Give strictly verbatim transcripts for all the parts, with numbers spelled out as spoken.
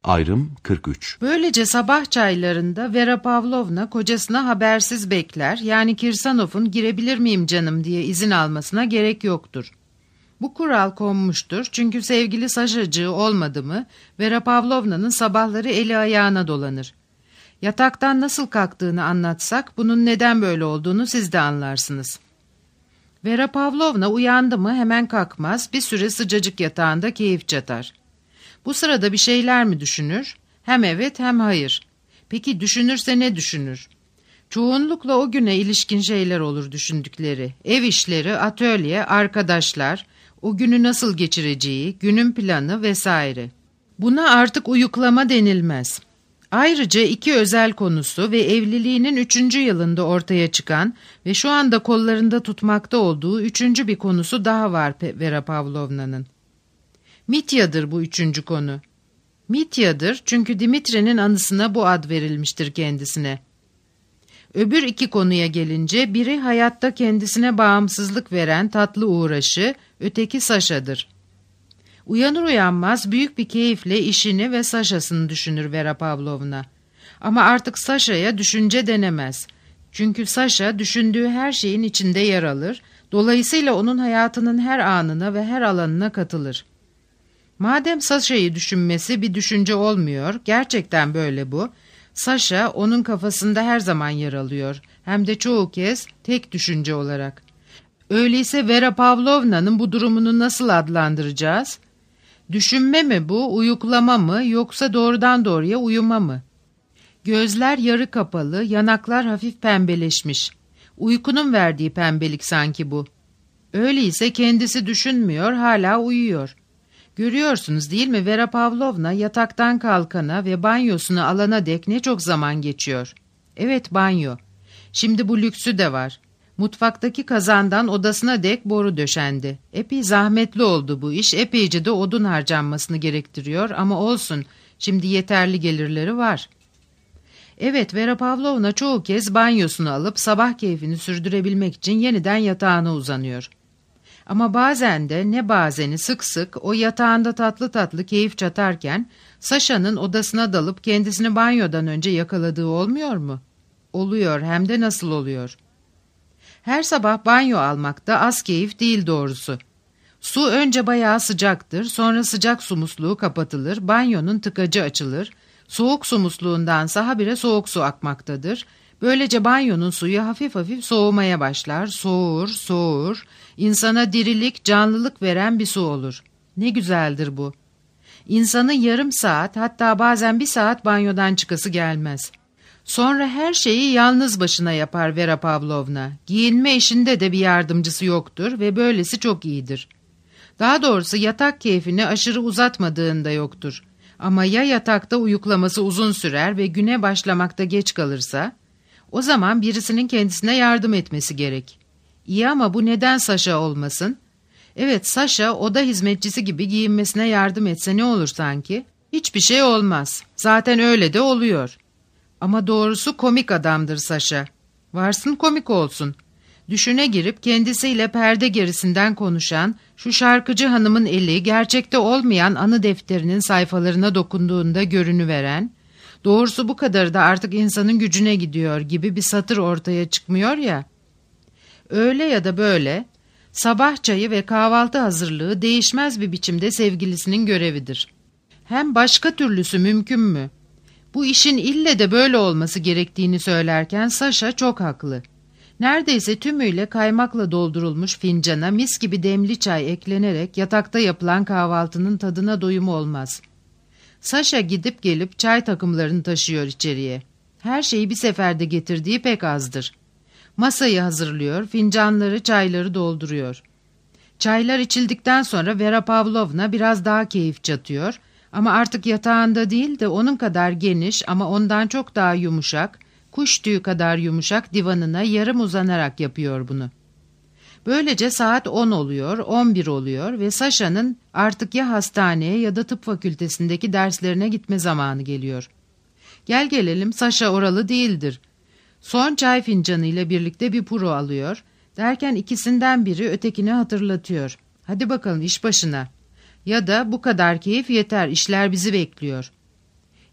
Ayrım kırk üç. Böylece sabah çaylarında Vera Pavlovna kocasına habersiz bekler, yani Kirsanov'un girebilir miyim canım diye izin almasına gerek yoktur. Bu kural konmuştur çünkü sevgili Saşacığı olmadı mı Vera Pavlovna'nın sabahları eli ayağına dolanır. Yataktan nasıl kalktığını anlatsak bunun neden böyle olduğunu siz de anlarsınız. Vera Pavlovna uyandı mı hemen kalkmaz, bir süre sıcacık yatağında keyif çatar. Bu sırada bir şeyler mi düşünür? Hem evet hem hayır. Peki düşünürse ne düşünür? Çoğunlukla o güne ilişkin şeyler olur düşündükleri. Ev işleri, atölye, arkadaşlar, o günü nasıl geçireceği, günün planı vesaire. Buna artık uyuklama denilmez. Ayrıca iki özel konusu ve evliliğinin üçüncü yılında ortaya çıkan ve şu anda kollarında tutmakta olduğu üçüncü bir konusu daha var Vera Pavlovna'nın. Mitya'dır bu üçüncü konu. Mitya'dır çünkü Dimitri'nin anısına bu ad verilmiştir kendisine. Öbür iki konuya gelince biri hayatta kendisine bağımsızlık veren tatlı uğraşı, öteki Saşa'dır. Uyanır uyanmaz büyük bir keyifle işini ve Saşa'sını düşünür Vera Pavlovna. Ama artık Saşa'ya düşünce denemez. Çünkü Saşa düşündüğü her şeyin içinde yer alır, dolayısıyla onun hayatının her anına ve her alanına katılır. Madem Saşa'yı düşünmesi bir düşünce olmuyor, gerçekten böyle bu, Saşa onun kafasında her zaman yer alıyor, hem de çoğu kez tek düşünce olarak. Öyleyse Vera Pavlovna'nın bu durumunu nasıl adlandıracağız? Düşünme mi bu, uyuklama mı, yoksa doğrudan doğruya uyuma mı? Gözler yarı kapalı, yanaklar hafif pembeleşmiş. Uykunun verdiği pembelik sanki bu. Öyleyse kendisi düşünmüyor, hala uyuyor. Görüyorsunuz değil mi, Vera Pavlovna yataktan kalkana ve banyosunu alana dek ne çok zaman geçiyor. Evet, banyo. Şimdi bu lüksü de var. Mutfaktaki kazandan odasına dek boru döşendi. Epey zahmetli oldu bu iş, epeyce de odun harcanmasını gerektiriyor ama olsun, şimdi yeterli gelirleri var. Evet, Vera Pavlovna çoğu kez banyosunu alıp sabah keyfini sürdürebilmek için yeniden yatağına uzanıyor. Ama bazen de ne bazeni sık sık o yatağında tatlı tatlı keyif çatarken Saşa'nın odasına dalıp kendisini banyodan önce yakaladığı olmuyor mu? Oluyor, hem de nasıl oluyor? Her sabah banyo almakta az keyif değil doğrusu. Su önce bayağı sıcaktır, sonra sıcak su musluğu kapatılır, banyonun tıkacı açılır, soğuk su musluğundansa habire soğuk su akmaktadır. Böylece banyonun suyu hafif hafif soğumaya başlar, soğur, soğur, insana dirilik, canlılık veren bir su olur. Ne güzeldir bu. İnsanın yarım saat, hatta bazen bir saat banyodan çıkası gelmez. Sonra her şeyi yalnız başına yapar Vera Pavlovna. Giyinme işinde de bir yardımcısı yoktur ve böylesi çok iyidir. Daha doğrusu yatak keyfini aşırı uzatmadığında yoktur. Ama ya yatakta uyuklaması uzun sürer ve güne başlamakta geç kalırsa, o zaman birisinin kendisine yardım etmesi gerek. İyi ama bu neden Saşa olmasın? Evet, Saşa oda hizmetçisi gibi giyinmesine yardım etse ne olur sanki? Hiçbir şey olmaz. Zaten öyle de oluyor. Ama doğrusu komik adamdır Saşa. Varsın komik olsun. Düşüne girip kendisiyle perde gerisinden konuşan, şu şarkıcı hanımın eli gerçekte olmayan anı defterinin sayfalarına dokunduğunda görünüveren, doğrusu bu kadar da artık insanın gücüne gidiyor gibi bir satır ortaya çıkmıyor ya. Öyle ya da böyle, sabah çayı ve kahvaltı hazırlığı değişmez bir biçimde sevgilisinin görevidir. Hem başka türlüsü mümkün mü? Bu işin ille de böyle olması gerektiğini söylerken Saşa çok haklı. Neredeyse tümüyle kaymakla doldurulmuş fincana mis gibi demli çay eklenerek yatakta yapılan kahvaltının tadına doyum olmaz. Saşa gidip gelip çay takımlarını taşıyor içeriye. Her şeyi bir seferde getirdiği pek azdır. Masayı hazırlıyor, fincanları, çayları dolduruyor. Çaylar içildikten sonra Vera Pavlovna biraz daha keyif çatıyor ama artık yatağında değil de onun kadar geniş ama ondan çok daha yumuşak, kuş tüyü kadar yumuşak divanına yarım uzanarak yapıyor bunu. Böylece saat on oluyor, on bir oluyor ve Saşa'nın artık ya hastaneye ya da tıp fakültesindeki derslerine gitme zamanı geliyor. Gel gelelim Saşa oralı değildir. Son çay fincanıyla birlikte bir puro alıyor, derken ikisinden biri ötekini hatırlatıyor. Hadi bakalım iş başına. Ya da bu kadar keyif yeter, işler bizi bekliyor.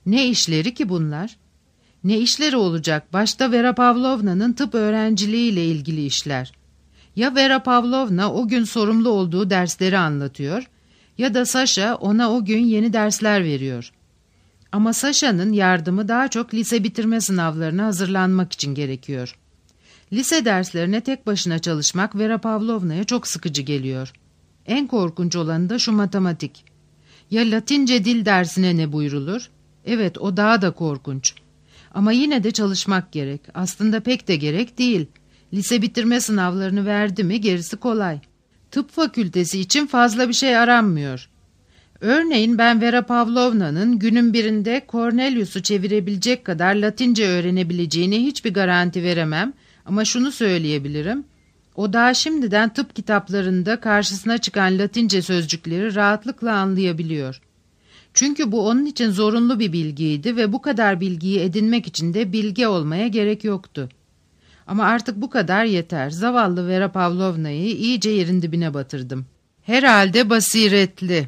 Ne işleri ki bunlar? Ne işleri olacak? Başta Vera Pavlovna'nın tıp öğrenciliğiyle ilgili işler. Ya Vera Pavlovna o gün sorumlu olduğu dersleri anlatıyor ya da Saşa ona o gün yeni dersler veriyor. Ama Saşa'nın yardımı daha çok lise bitirme sınavlarına hazırlanmak için gerekiyor. Lise derslerine tek başına çalışmak Vera Pavlovna'ya çok sıkıcı geliyor. En korkunç olanı da şu matematik. Ya Latince dil dersine ne buyrulur? Evet, o daha da korkunç. Ama yine de çalışmak gerek. Aslında pek de gerek değil. Lise bitirme sınavlarını verdi mi gerisi kolay. Tıp fakültesi için fazla bir şey aranmıyor. Örneğin ben Vera Pavlovna'nın günün birinde Cornelius'u çevirebilecek kadar Latince öğrenebileceğine hiçbir garanti veremem. Ama şunu söyleyebilirim. O daha şimdiden tıp kitaplarında karşısına çıkan Latince sözcükleri rahatlıkla anlayabiliyor. Çünkü bu onun için zorunlu bir bilgiydi ve bu kadar bilgiyi edinmek için de bilge olmaya gerek yoktu. Ama artık bu kadar yeter. Zavallı Vera Pavlovna'yı iyice yerin dibine batırdım. Herhalde basiretli.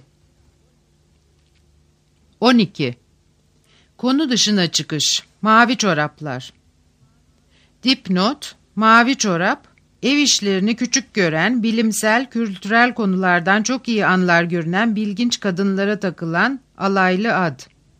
on iki. Konu dışına çıkış. Mavi çoraplar. Dipnot, mavi çorap, ev işlerini küçük gören, bilimsel, kültürel konulardan çok iyi anlar görünen bilginç kadınlara takılan alaylı ad.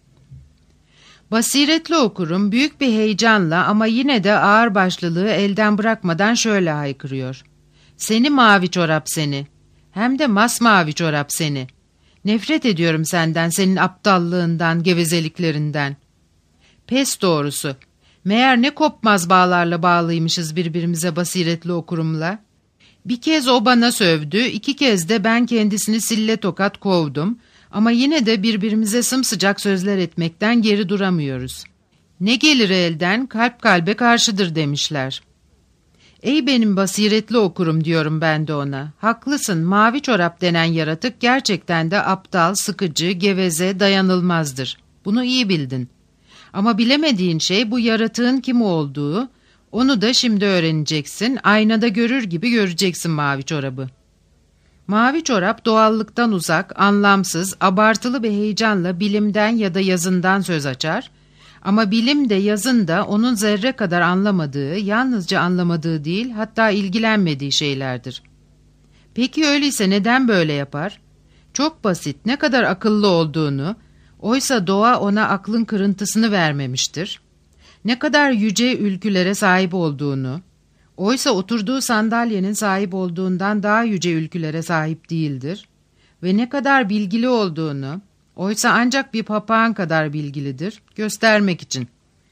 Basiretli okurum büyük bir heyecanla ama yine de ağırbaşlılığı elden bırakmadan şöyle haykırıyor. Seni mavi çorap seni. Hem de masmavi çorap seni. Nefret ediyorum senden, senin aptallığından, gevezeliklerinden. Pes doğrusu. Meğer ne kopmaz bağlarla bağlıymışız birbirimize basiretli okurumla. Bir kez o bana sövdü, iki kez de ben kendisini sille tokat kovdum. Ama yine de birbirimize sımsıcak sözler etmekten geri duramıyoruz. Ne gelir elden, kalp kalbe karşıdır demişler. Ey benim basiretli okurum diyorum ben de ona. Haklısın, mavi çorap denen yaratık gerçekten de aptal, sıkıcı, geveze, dayanılmazdır. Bunu iyi bildin. Ama bilemediğin şey bu yaratığın kim olduğu, onu da şimdi öğreneceksin, aynada görür gibi göreceksin mavi çorabı. Mavi çorap doğallıktan uzak, anlamsız, abartılı bir heyecanla bilimden ya da yazından söz açar. Ama bilim de yazın da onun zerre kadar anlamadığı, yalnızca anlamadığı değil, hatta ilgilenmediği şeylerdir. Peki öyleyse neden böyle yapar? Çok basit, ne kadar akıllı olduğunu, oysa doğa ona aklın kırıntısını vermemiştir. Ne kadar yüce ülkülere sahip olduğunu, oysa oturduğu sandalyenin sahip olduğundan daha yüce ülkülere sahip değildir. Ve ne kadar bilgili olduğunu, oysa ancak bir papağan kadar bilgilidir, göstermek için.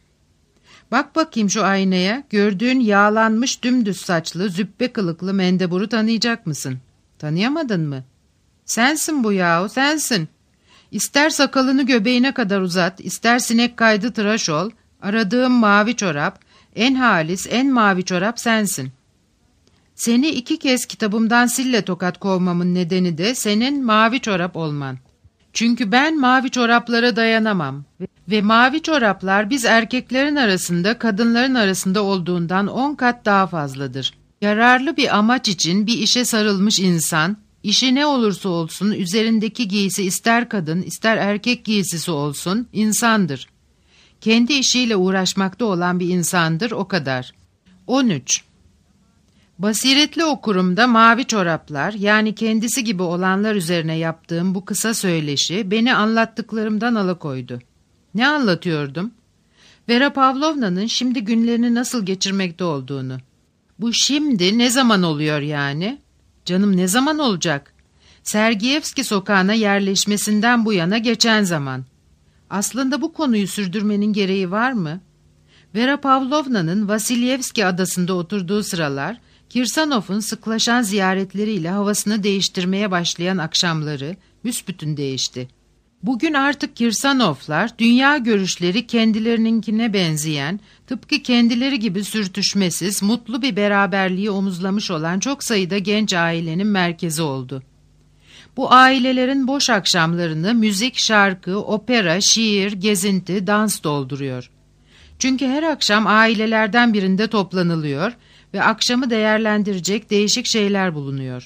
Bak bakayım şu aynaya, gördüğün yağlanmış dümdüz saçlı, züppe kılıklı mendeburu tanıyacak mısın? Tanıyamadın mı? Sensin bu yahu, sensin. İster sakalını göbeğine kadar uzat, ister sinek kaydı tıraş ol, aradığım mavi çorap, en halis, en mavi çorap sensin. Seni iki kez kitabımdan sille tokat kovmamın nedeni de senin mavi çorap olman. Çünkü ben mavi çoraplara dayanamam. Ve mavi çoraplar biz erkeklerin arasında kadınların arasında olduğundan on kat daha fazladır. Yararlı bir amaç için bir işe sarılmış insan, işi ne olursa olsun üzerindeki giysi ister kadın ister erkek giysisi olsun insandır. Kendi işiyle uğraşmakta olan bir insandır, o kadar. on üç. Basiretli okurumda mavi çoraplar, yani kendisi gibi olanlar üzerine yaptığım bu kısa söyleşi beni anlattıklarımdan alıkoydu. Ne anlatıyordum? Vera Pavlovna'nın şimdi günlerini nasıl geçirmekte olduğunu. Bu şimdi ne zaman oluyor yani? Canım, ne zaman olacak? Sergiyevski sokağına yerleşmesinden bu yana geçen zaman. Aslında bu konuyu sürdürmenin gereği var mı? Vera Pavlovna'nın Vasilyevski adasında oturduğu sıralar, Kirsanov'un sıklaşan ziyaretleriyle havasını değiştirmeye başlayan akşamları büsbütün değişti. Bugün artık Kirsanovlar, dünya görüşleri kendilerininkine benzeyen, tıpkı kendileri gibi sürtüşmesiz, mutlu bir beraberliği omuzlamış olan çok sayıda genç ailenin merkezi oldu. Bu ailelerin boş akşamlarını müzik, şarkı, opera, şiir, gezinti, dans dolduruyor. Çünkü her akşam ailelerden birinde toplanılıyor ve akşamı değerlendirecek değişik şeyler bulunuyor.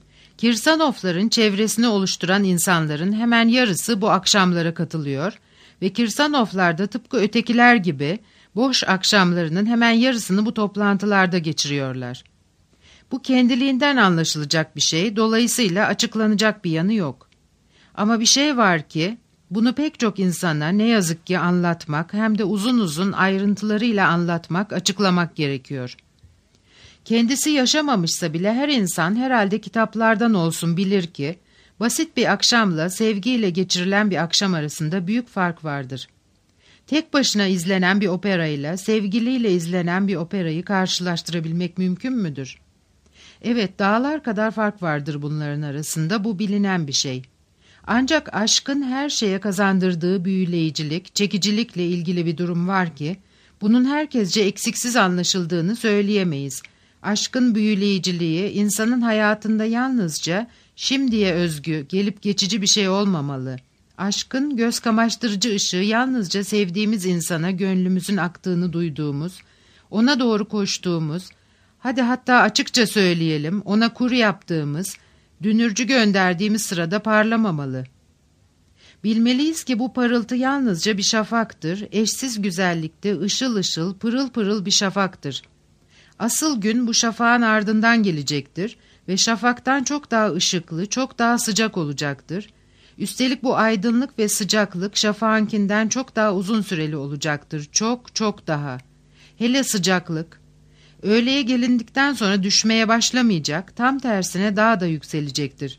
Kirsanovların çevresini oluşturan insanların hemen yarısı bu akşamlara katılıyor Ve Kirsanovlar da tıpkı ötekiler gibi boş akşamlarının hemen yarısını bu toplantılarda geçiriyorlar. Bu kendiliğinden anlaşılacak bir şey, dolayısıyla açıklanacak bir yanı yok. Ama bir şey var ki, bunu pek çok insana ne yazık ki anlatmak, hem de uzun uzun ayrıntılarıyla anlatmak, açıklamak gerekiyor. Kendisi yaşamamışsa bile her insan herhalde kitaplardan olsun bilir ki, basit bir akşamla sevgiyle geçirilen bir akşam arasında büyük fark vardır. Tek başına izlenen bir operayla sevgiliyle izlenen bir operayı karşılaştırabilmek mümkün müdür? Evet, dağlar kadar fark vardır bunların arasında, bu bilinen bir şey. Ancak aşkın her şeye kazandırdığı büyüleyicilik, çekicilikle ilgili bir durum var ki, bunun herkesce eksiksiz anlaşıldığını söyleyemeyiz. Aşkın büyüleyiciliği insanın hayatında yalnızca şimdiye özgü, gelip geçici bir şey olmamalı. Aşkın göz kamaştırıcı ışığı yalnızca sevdiğimiz insana gönlümüzün aktığını duyduğumuz, ona doğru koştuğumuz, hadi hatta açıkça söyleyelim, ona kur yaptığımız, dünürcü gönderdiğimiz sırada parlamamalı. Bilmeliyiz ki bu parıltı yalnızca bir şafaktır, eşsiz güzellikte ışıl ışıl, pırıl pırıl bir şafaktır. Asıl gün bu şafağın ardından gelecektir ve şafaktan çok daha ışıklı, çok daha sıcak olacaktır. Üstelik bu aydınlık ve sıcaklık şafağınkinden çok daha uzun süreli olacaktır, çok çok daha. Hele sıcaklık, öğleye gelindikten sonra düşmeye başlamayacak, tam tersine daha da yükselecektir.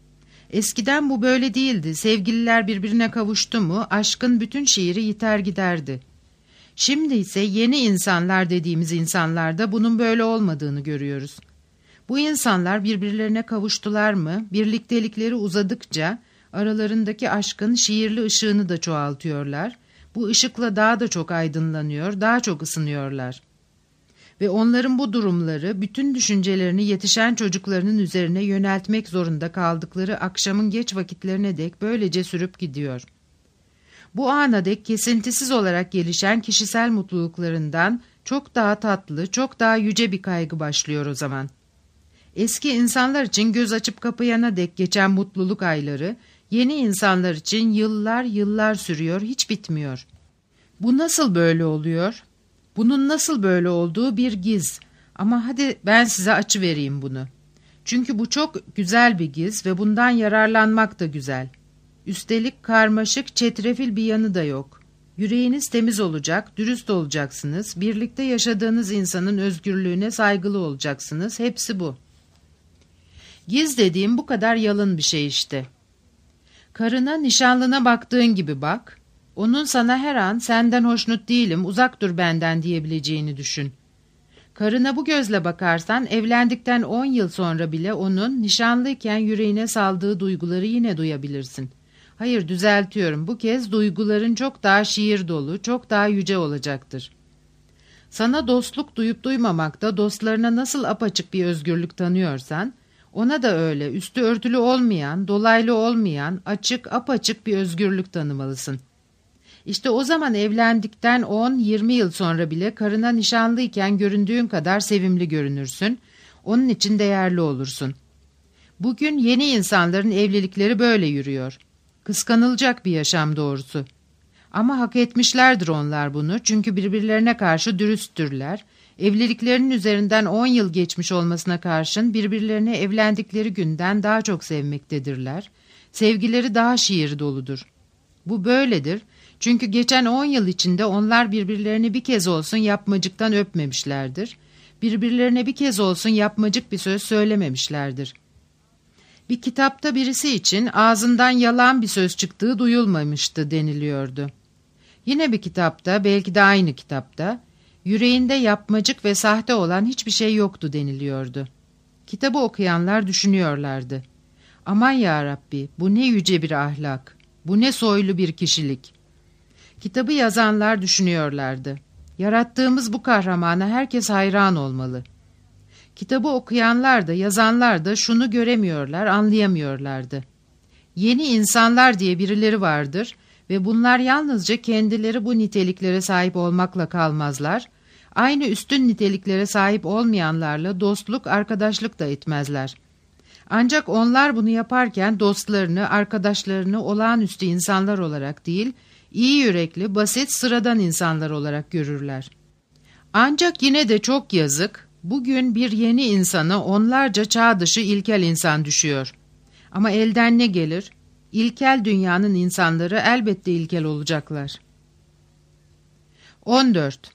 Eskiden bu böyle değildi, sevgililer birbirine kavuştu mu aşkın bütün şiiri yiter giderdi. Şimdi ise yeni insanlar dediğimiz insanlarda bunun böyle olmadığını görüyoruz. Bu insanlar birbirlerine kavuştular mı, birliktelikleri uzadıkça aralarındaki aşkın şiirli ışığını da çoğaltıyorlar, bu ışıkla daha da çok aydınlanıyor, daha çok ısınıyorlar. Ve onların bu durumları bütün düşüncelerini yetişen çocuklarının üzerine yöneltmek zorunda kaldıkları akşamın geç vakitlerine dek böylece sürüp gidiyor. Bu ana dek kesintisiz olarak gelişen kişisel mutluluklarından çok daha tatlı, çok daha yüce bir kaygı başlıyor o zaman. Eski insanlar için göz açıp kapayana dek geçen mutluluk ayları, yeni insanlar için yıllar yıllar sürüyor, hiç bitmiyor. Bu nasıl böyle oluyor? Bunun nasıl böyle olduğu bir giz. Ama hadi ben size açıvereyim bunu. Çünkü bu çok güzel bir giz ve bundan yararlanmak da güzel. Üstelik karmaşık, çetrefil bir yanı da yok. Yüreğiniz temiz olacak, dürüst olacaksınız, birlikte yaşadığınız insanın özgürlüğüne saygılı olacaksınız, hepsi bu. Giz dediğim bu kadar yalın bir şey işte. Karına, nişanlına baktığın gibi bak, onun sana her an senden hoşnut değilim, uzak dur benden diyebileceğini düşün. Karına bu gözle bakarsan evlendikten on yıl sonra bile onun nişanlıyken yüreğine saldığı duyguları yine duyabilirsin. Hayır, düzeltiyorum, bu kez duyguların çok daha şiir dolu, çok daha yüce olacaktır. Sana dostluk duyup duymamakta dostlarına nasıl apaçık bir özgürlük tanıyorsan, ona da öyle üstü örtülü olmayan, dolaylı olmayan, açık, apaçık bir özgürlük tanımalısın. İşte o zaman evlendikten on yirmi yıl sonra bile karına nişanlıyken göründüğün kadar sevimli görünürsün, onun için değerli olursun. Bugün yeni insanların evlilikleri böyle yürüyor. Kıskanılacak bir yaşam doğrusu. Ama hak etmişlerdir onlar bunu, çünkü birbirlerine karşı dürüsttürler. Evliliklerinin üzerinden on yıl geçmiş olmasına karşın birbirlerini evlendikleri günden daha çok sevmektedirler. Sevgileri daha şiir doludur. Bu böyledir, çünkü geçen on yıl içinde onlar birbirlerini bir kez olsun yapmacıktan öpmemişlerdir. Birbirlerine bir kez olsun yapmacık bir söz söylememişlerdir. Bir kitapta birisi için ağzından yalan bir söz çıktığı duyulmamıştı deniliyordu. Yine bir kitapta, belki de aynı kitapta, yüreğinde yapmacık ve sahte olan hiçbir şey yoktu deniliyordu. Kitabı okuyanlar düşünüyorlardı. Aman yarabbi, bu ne yüce bir ahlak, bu ne soylu bir kişilik. Kitabı yazanlar düşünüyorlardı. Yarattığımız bu kahramana herkes hayran olmalı. Kitabı okuyanlar da yazanlar da şunu göremiyorlar, anlayamıyorlardı. Yeni insanlar diye birileri vardır ve bunlar yalnızca kendileri bu niteliklere sahip olmakla kalmazlar, aynı üstün niteliklere sahip olmayanlarla dostluk, arkadaşlık da etmezler. Ancak onlar bunu yaparken dostlarını, arkadaşlarını olağanüstü insanlar olarak değil, iyi yürekli, basit, sıradan insanlar olarak görürler. Ancak yine de çok yazık, bugün bir yeni insana onlarca çağ dışı ilkel insan düşüyor. Ama elden ne gelir? İlkel dünyanın insanları elbette ilkel olacaklar. on dört.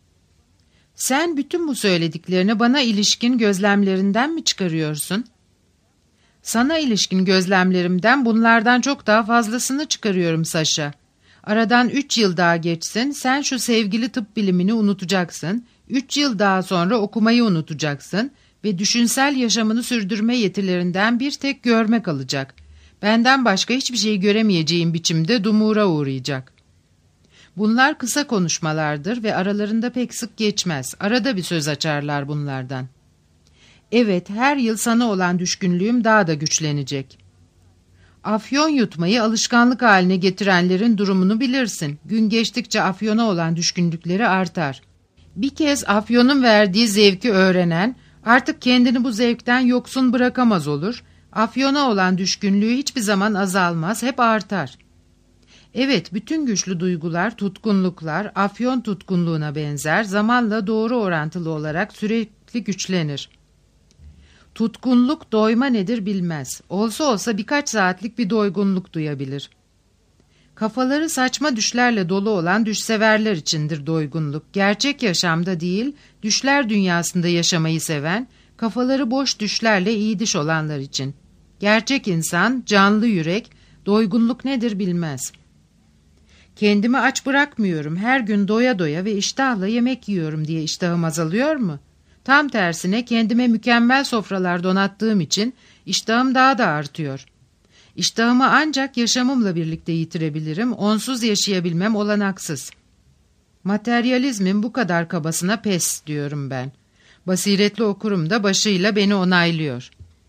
Sen bütün bu söylediklerini bana ilişkin gözlemlerinden mi çıkarıyorsun? Sana ilişkin gözlemlerimden bunlardan çok daha fazlasını çıkarıyorum Saşa. Aradan üç yıl daha geçsin, sen şu sevgili tıp bilimini unutacaksın, üç yıl daha sonra okumayı unutacaksın ve düşünsel yaşamını sürdürme yetilerinden bir tek görme kalacak. Benden başka hiçbir şey göremeyeceğin biçimde dumura uğrayacak. Bunlar kısa konuşmalardır ve aralarında pek sık geçmez. Arada bir söz açarlar bunlardan. Evet, her yıl sana olan düşkünlüğüm daha da güçlenecek. Afyon yutmayı alışkanlık haline getirenlerin durumunu bilirsin. Gün geçtikçe afyona olan düşkünlükleri artar. Bir kez afyonun verdiği zevki öğrenen, artık kendini bu zevkten yoksun bırakamaz olur. Afyona olan düşkünlüğü hiçbir zaman azalmaz, hep artar. Evet, bütün güçlü duygular, tutkunluklar, afyon tutkunluğuna benzer, zamanla doğru orantılı olarak sürekli güçlenir. Tutkunluk doyma nedir bilmez. Olsa olsa birkaç saatlik bir doygunluk duyabilir. Kafaları saçma düşlerle dolu olan düşseverler içindir doygunluk. Gerçek yaşamda değil, düşler dünyasında yaşamayı seven, kafaları boş düşlerle iyi diş olanlar için. Gerçek insan, canlı yürek, doygunluk nedir bilmez. Kendimi aç bırakmıyorum, her gün doya doya ve iştahla yemek yiyorum diye iştahım azalıyor mu? Tam tersine kendime mükemmel sofralar donattığım için iştahım daha da artıyor. İştahımı ancak yaşamımla birlikte yitirebilirim, onsuz yaşayabilmem olanaksız. Materyalizmin bu kadar kabasına pes diyorum ben. Basiretli okurum da başıyla beni onaylıyor.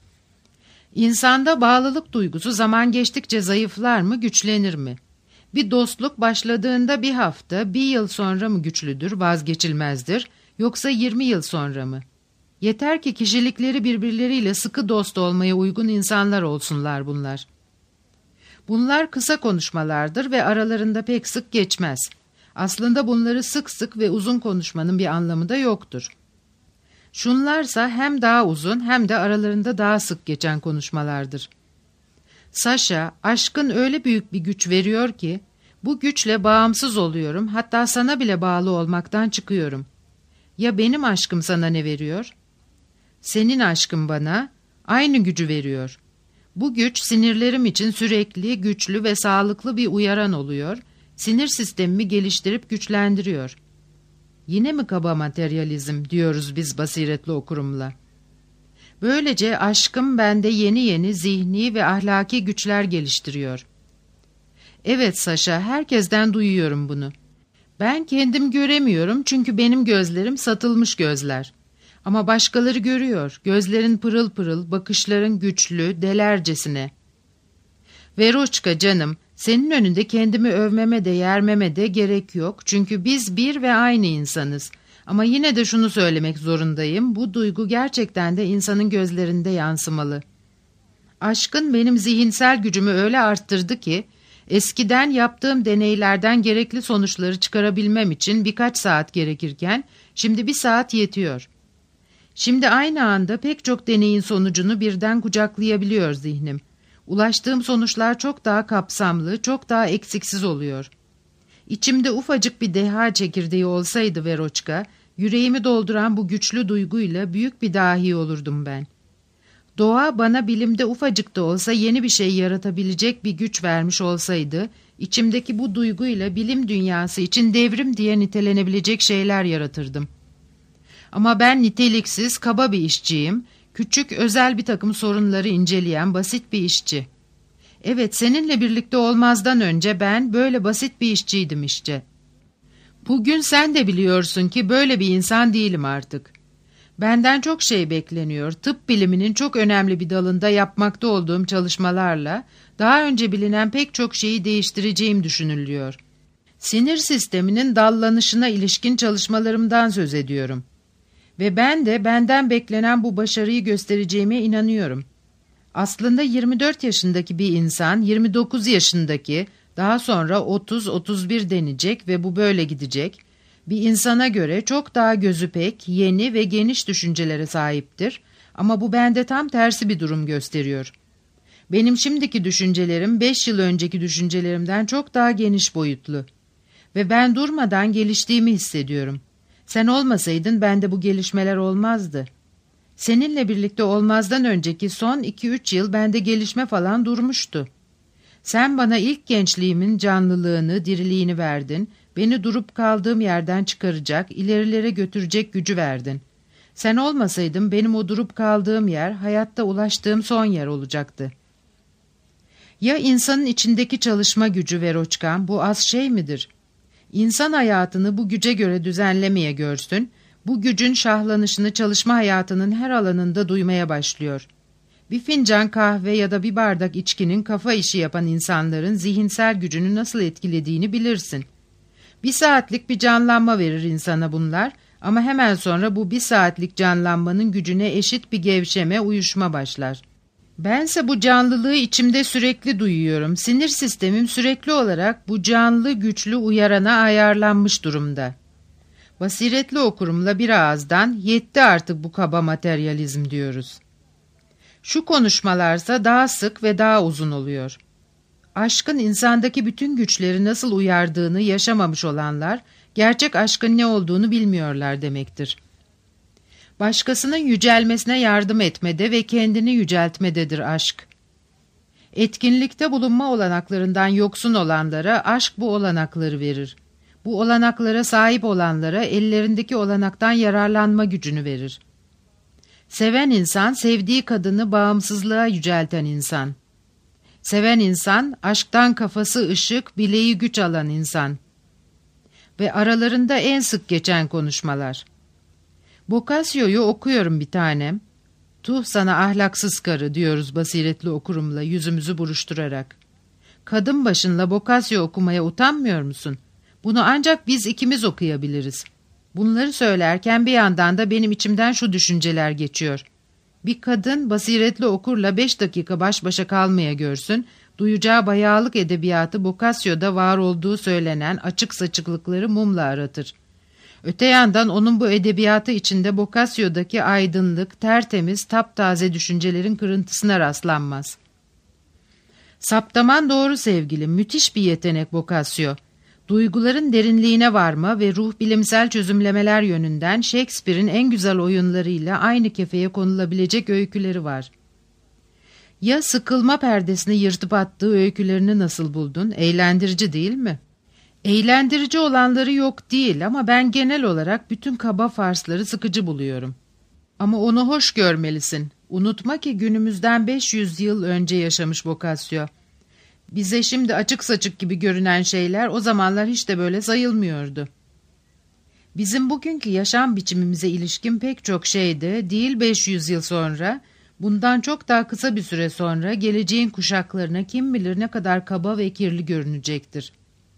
İnsanda bağlılık duygusu zaman geçtikçe zayıflar mı, güçlenir mi? Bir dostluk başladığında bir hafta, bir yıl sonra mı güçlüdür, vazgeçilmezdir, yoksa yirmi yıl sonra mı? Yeter ki kişilikleri birbirleriyle sıkı dost olmaya uygun insanlar olsunlar bunlar. Bunlar kısa konuşmalardır ve aralarında pek sık geçmez. Aslında bunları sık sık ve uzun konuşmanın bir anlamı da yoktur. Şunlarsa hem daha uzun hem de aralarında daha sık geçen konuşmalardır. Saşa, aşkın öyle büyük bir güç veriyor ki, bu güçle bağımsız oluyorum, hatta sana bile bağlı olmaktan çıkıyorum. Ya benim aşkım sana ne veriyor? Senin aşkın bana aynı gücü veriyor. Bu güç sinirlerim için sürekli, güçlü ve sağlıklı bir uyaran oluyor, sinir sistemimi geliştirip güçlendiriyor. Yine mi kaba materyalizm diyoruz biz basiretli okurumla. Böylece aşkım bende yeni yeni zihni ve ahlaki güçler geliştiriyor. Evet Saşa, herkesten duyuyorum bunu. Ben kendim göremiyorum çünkü benim gözlerim satılmış gözler. Ama başkaları görüyor, gözlerin pırıl pırıl, bakışların güçlü, delercesine. Veroçka canım, senin önünde kendimi övmeme de yermeme de gerek yok. Çünkü biz bir ve aynı insanız. Ama yine de şunu söylemek zorundayım, bu duygu gerçekten de insanın gözlerinde yansımalı. Aşkın benim zihinsel gücümü öyle arttırdı ki, eskiden yaptığım deneylerden gerekli sonuçları çıkarabilmem için birkaç saat gerekirken, şimdi bir saat yetiyor. Şimdi aynı anda pek çok deneyin sonucunu birden kucaklayabiliyor zihnim. Ulaştığım sonuçlar çok daha kapsamlı, çok daha eksiksiz oluyor. İçimde ufacık bir deha çekirdeği olsaydı Veroçka, yüreğimi dolduran bu güçlü duyguyla büyük bir dahi olurdum ben. Doğa bana bilimde ufacık da olsa yeni bir şey yaratabilecek bir güç vermiş olsaydı, içimdeki bu duyguyla bilim dünyası için devrim diye nitelenebilecek şeyler yaratırdım. Ama ben niteliksiz, kaba bir işçiyim, küçük, özel bir takım sorunları inceleyen basit bir işçi. Evet, seninle birlikte olmazdan önce ben böyle basit bir işçiydim işte. Bugün sen de biliyorsun ki böyle bir insan değilim artık. Benden çok şey bekleniyor. Tıp biliminin çok önemli bir dalında yapmakta olduğum çalışmalarla daha önce bilinen pek çok şeyi değiştireceğim düşünülüyor. Sinir sisteminin dallanışına ilişkin çalışmalarımdan söz ediyorum. Ve ben de benden beklenen bu başarıyı göstereceğime inanıyorum. Aslında yirmi dört yaşındaki bir insan, yirmi dokuz yaşındaki, Daha sonra otuz otuz bir denecek ve bu böyle gidecek. Bir insana göre çok daha gözü pek, yeni ve geniş düşüncelere sahiptir. Ama bu bende tam tersi bir durum gösteriyor. Benim şimdiki düşüncelerim beş yıl önceki düşüncelerimden çok daha geniş boyutlu. Ve ben durmadan geliştiğimi hissediyorum. Sen olmasaydın bende bu gelişmeler olmazdı. Seninle birlikte olmazdan önceki son iki üç yıl bende gelişme falan durmuştu. Sen bana ilk gençliğimin canlılığını, diriliğini verdin. Beni durup kaldığım yerden çıkaracak, ilerilere götürecek gücü verdin. Sen olmasaydın benim o durup kaldığım yer, hayatta ulaştığım son yer olacaktı. Ya insanın içindeki çalışma gücü Veroçkan, bu az şey midir? İnsan hayatını bu güce göre düzenlemeye görsün, bu gücün şahlanışını çalışma hayatının her alanında duymaya başlıyor. Bir fincan kahve ya da bir bardak içkinin kafa işi yapan insanların zihinsel gücünü nasıl etkilediğini bilirsin. Bir saatlik bir canlanma verir insana bunlar ama hemen sonra bu bir saatlik canlanmanın gücüne eşit bir gevşeme, uyuşma başlar. Bense bu canlılığı içimde sürekli duyuyorum. Sinir sistemim sürekli olarak bu canlı, güçlü uyarana ayarlanmış durumda. Basiretli okurumla bir ağızdan yetti artık bu kaba materyalizm diyoruz. Şu konuşmalarsa daha sık ve daha uzun oluyor. Aşkın insandaki bütün güçleri nasıl uyardığını yaşamamış olanlar, gerçek aşkın ne olduğunu bilmiyorlar demektir. Başkasının yücelmesine yardım etmede ve kendini yüceltmededir aşk. Etkinlikte bulunma olanaklarından yoksun olanlara aşk bu olanakları verir. Bu olanaklara sahip olanlara ellerindeki olanaktan yararlanma gücünü verir. Seven insan, sevdiği kadını bağımsızlığa yücelten insan. Seven insan, aşktan kafası ışık, bileği güç alan insan. Ve aralarında en sık geçen konuşmalar. Boccaccio'yu okuyorum bir tanem. Tuh sana ahlaksız karı diyoruz basiretli okurumla yüzümüzü buruşturarak. Kadın başınla Boccaccio okumaya utanmıyor musun? Bunu ancak biz ikimiz okuyabiliriz. Bunları söylerken bir yandan da benim içimden şu düşünceler geçiyor. Bir kadın basiretli okurla beş dakika baş başa kalmaya görsün, duyacağı bayağılık edebiyatı Boccaccio'da var olduğu söylenen açık saçıklıkları mumla aratır. Öte yandan onun bu edebiyatı içinde Boccaccio'daki aydınlık, tertemiz, taptaze düşüncelerin kırıntısına rastlanmaz. Saptaman doğru sevgilim, müthiş bir yetenek Boccaccio. Duyguların derinliğine varma ve ruh bilimsel çözümlemeler yönünden Shakespeare'in en güzel oyunlarıyla aynı kefeye konulabilecek öyküleri var. Ya sıkılma perdesini yırtıp attığı öykülerini nasıl buldun? Eğlendirici değil mi? Eğlendirici olanları yok değil ama ben genel olarak bütün kaba farsları sıkıcı buluyorum. Ama onu hoş görmelisin. Unutma ki günümüzden beş yüz yıl önce yaşamış Boccaccio. Bize şimdi açık saçık gibi görünen şeyler o zamanlar hiç de böyle sayılmıyordu. Bizim bugünkü yaşam biçimimize ilişkin pek çok şey de değil beş yüz yıl sonra, bundan çok daha kısa bir süre sonra geleceğin kuşaklarına kim bilir ne kadar kaba ve kirli görünecektir.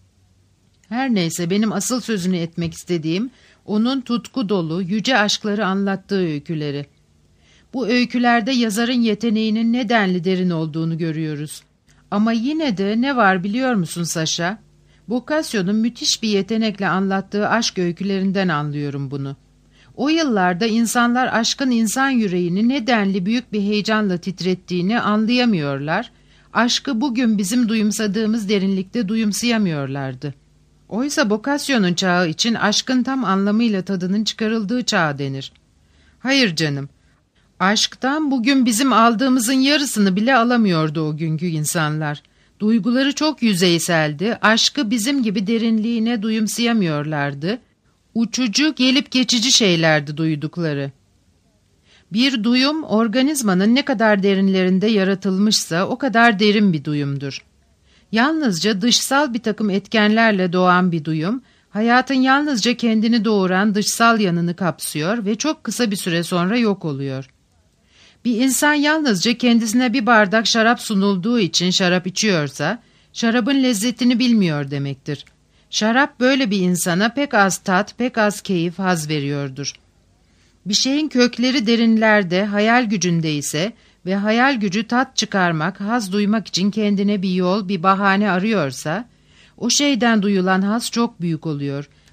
Her neyse benim asıl sözünü etmek istediğim onun tutku dolu, yüce aşkları anlattığı öyküleri. Bu öykülerde yazarın yeteneğinin ne denli derin olduğunu görüyoruz. Ama yine de ne var biliyor musun Saşa? Boccaccio'nun müthiş bir yetenekle anlattığı aşk öykülerinden anlıyorum bunu. O yıllarda insanlar aşkın insan yüreğini ne denli büyük bir heyecanla titrettiğini anlayamıyorlar. Aşkı bugün bizim duyumsadığımız derinlikte duyumsayamıyorlardı. Oysa Boccaccio'nun çağı için aşkın tam anlamıyla tadının çıkarıldığı çağ denir. Hayır canım. Aşktan bugün bizim aldığımızın yarısını bile alamıyordu o günkü insanlar. Duyguları çok yüzeyseldi, aşkı bizim gibi derinliğine duyumsayamıyorlardı. Uçucu, gelip geçici şeylerdi duydukları. Bir duyum, organizmanın ne kadar derinlerinde yaratılmışsa o kadar derin bir duyumdur. Yalnızca dışsal bir takım etkenlerle doğan bir duyum, hayatın yalnızca kendini doğuran dışsal yanını kapsıyor ve çok kısa bir süre sonra yok oluyor. Bir insan yalnızca kendisine bir bardak şarap sunulduğu için şarap içiyorsa, şarabın lezzetini bilmiyor demektir. Şarap böyle bir insana pek az tat, pek az keyif, haz veriyordur. Bir şeyin kökleri derinlerde, hayal gücünde ise ve hayal gücü tat çıkarmak, haz duymak için kendine bir yol, bir bahane arıyorsa, o şeyden duyulan haz çok büyük oluyor